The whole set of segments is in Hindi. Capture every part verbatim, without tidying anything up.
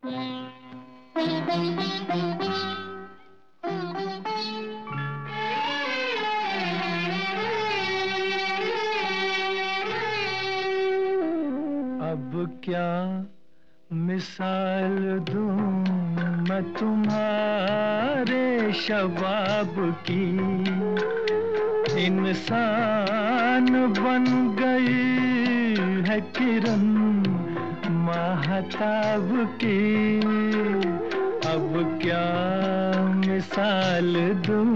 अब क्या मिसाल दूं मैं तुम्हारे शबाब की। इंसान बन गई है किरण माहताब की। अब क्या मिसाल दूं।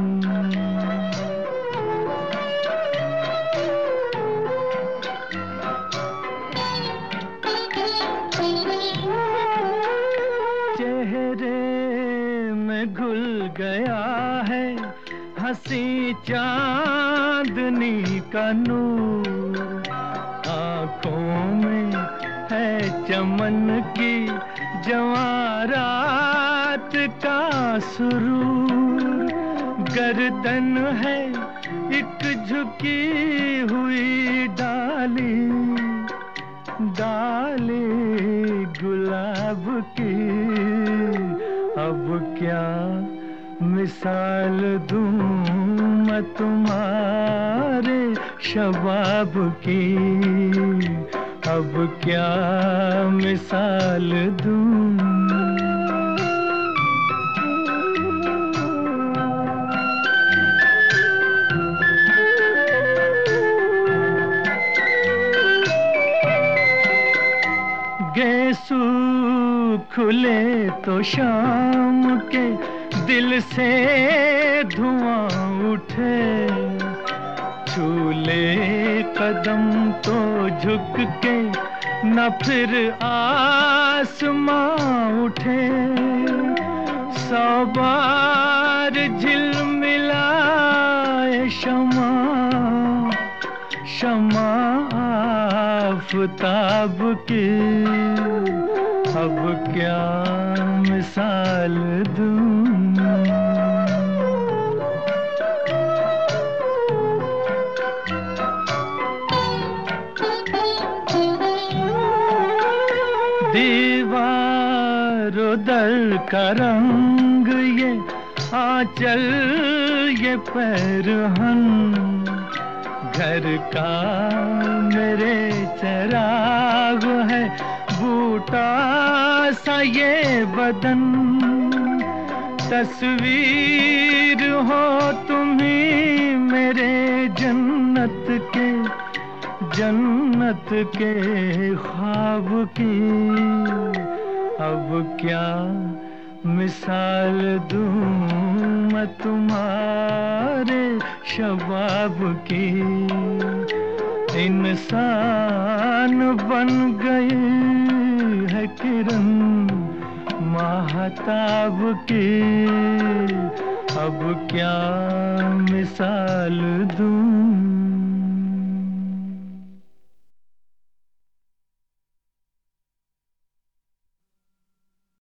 चेहरे में घुल गया है हंसी चांदनी का नूर। आंखों में है चमन की जवां रात का सुरूर। गर्दन है एक झुकी हुई डाली, डाली गुलाब की। अब क्या मिसाल दूं मैं तुम्हारे शबाब की। अब क्या मिसाल दूं। गेसू खुले तो शाम के दिल से धुआं उठे। छूले कदम तो झुक के न फिर आसमां उठे। सौ बार झिलमिलाए शमा, शमा आफताब की। अब क्या मिसाल दूं। दीवारों दर का रंग ये आंचल ये पैरहन। घर का मेरे चराग है बूटा सा ये बदन। तस्वीर हो तुम्ही मेरे जन्नत के, जन्नत के ख्वाब की। अब क्या मिसाल दूं मैं तुम्हारे शबाब की। इंसान बन गई है किरण माहताब की। अब क्या मिसाल दूं।